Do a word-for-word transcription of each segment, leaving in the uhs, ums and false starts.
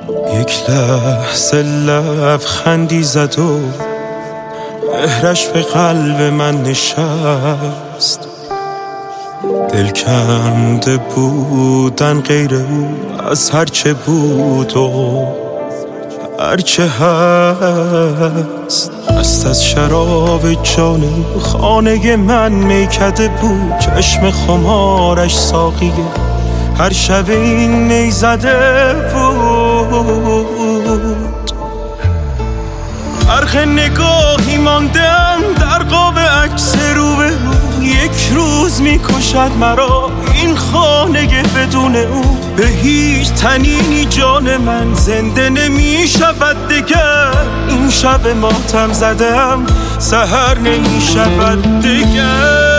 یک لحظه لبخندی زد و مهرش به قلب من نشست. دل کنده بودن غیر او از هرچه بود و هرچه هست. دست از شراب جان او خانه من میکده بود، چشم خمارش ساقیه هر شب این می زده بود. غرق نگاهی ماندم در قاب عکس رو به رو، یک روز میکشد مرا این خانه بدون او. به هیچ تنینی جان من زنده نمیشود دگر، این شب ماتم زدم سحر نمیشود دگر.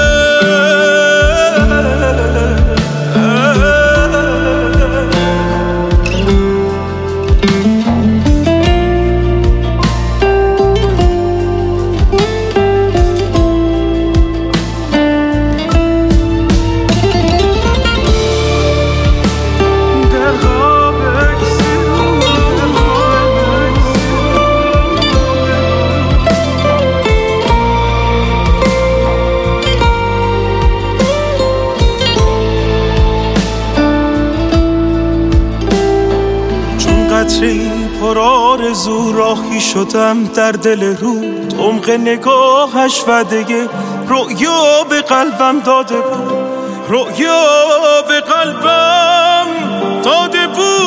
قطری پر آرزو راهی شدم در دل رود، عمق نگاهش وعده رؤیا به قلبم داده بود، رؤیا به قلبم داده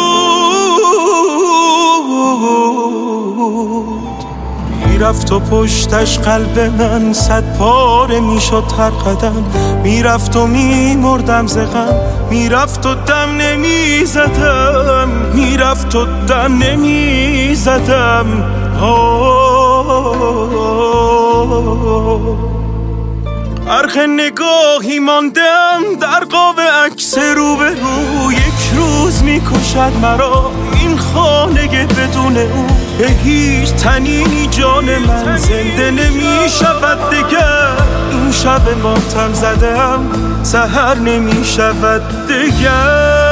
بود. میرفت و پشتش قلب من صد پاره میشد هر قدم، میرفت و میمردم ز غم، میرفت و دم نمیزدم، میرفت و دم نمیزدم. غرق نگاهی ماندم در قاب عکس رو به رو، یک روز میکشد مرا این خانه بدون او. به هیچ تنینی جان من زنده نمیشود دگر، این شب ماتم زدم سحر نمیشود دگر.